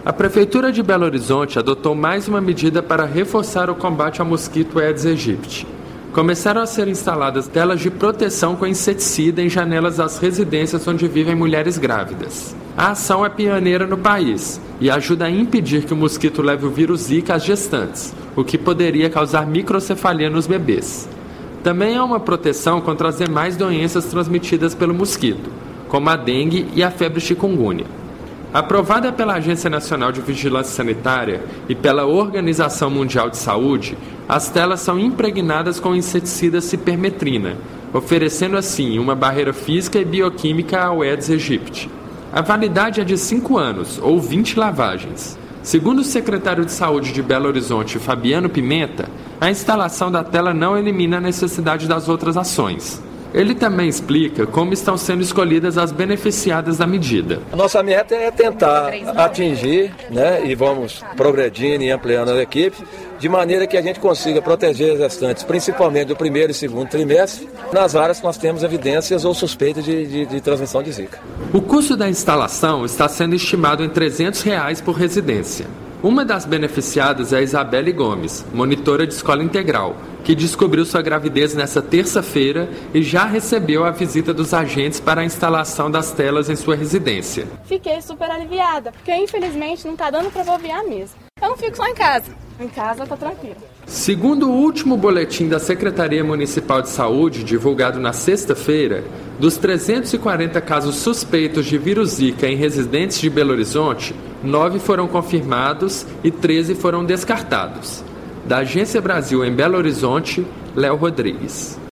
A Prefeitura de Belo Horizonte adotou mais uma medida para reforçar o combate ao mosquito Aedes aegypti. Começaram a ser instaladas telas de proteção com inseticida em janelas das residências onde vivem mulheres grávidas. A ação é pioneira no país e ajuda a impedir que o mosquito leve o vírus Zika às gestantes, o que poderia causar microcefalia nos bebês. Também é uma proteção contra as demais doenças transmitidas pelo mosquito, como a dengue e a febre chikungunya. Aprovada pela Agência Nacional de Vigilância Sanitária e pela Organização Mundial de Saúde, as telas são impregnadas com inseticida cipermetrina, oferecendo assim uma barreira física e bioquímica ao Aedes aegypti. A validade é de 5 anos, ou 20 lavagens. Segundo o secretário de Saúde de Belo Horizonte, Fabiano Pimenta, a instalação da tela não elimina a necessidade das outras ações. Ele também explica como estão sendo escolhidas as beneficiadas da medida. A nossa meta é tentar atingir, e vamos progredindo e ampliando a equipe, de maneira que a gente consiga proteger as gestantes, principalmente do primeiro e segundo trimestre, nas áreas que nós temos evidências ou suspeitas de transmissão de Zika. O custo da instalação está sendo estimado em R$ 300 por residência. Uma das beneficiadas é a Isabelle Gomes, monitora de escola integral, que descobriu sua gravidez nesta terça-feira e já recebeu a visita dos agentes para a instalação das telas em sua residência. Fiquei super aliviada, porque infelizmente não está dando para bobear mesmo. Eu não fico só em casa. Em casa tá tranquilo. Segundo o último boletim da Secretaria Municipal de Saúde, divulgado na sexta-feira, dos 340 casos suspeitos de vírus Zika em residentes de Belo Horizonte, 9 foram confirmados e 13 foram descartados. Da Agência Brasil em Belo Horizonte, Léo Rodrigues.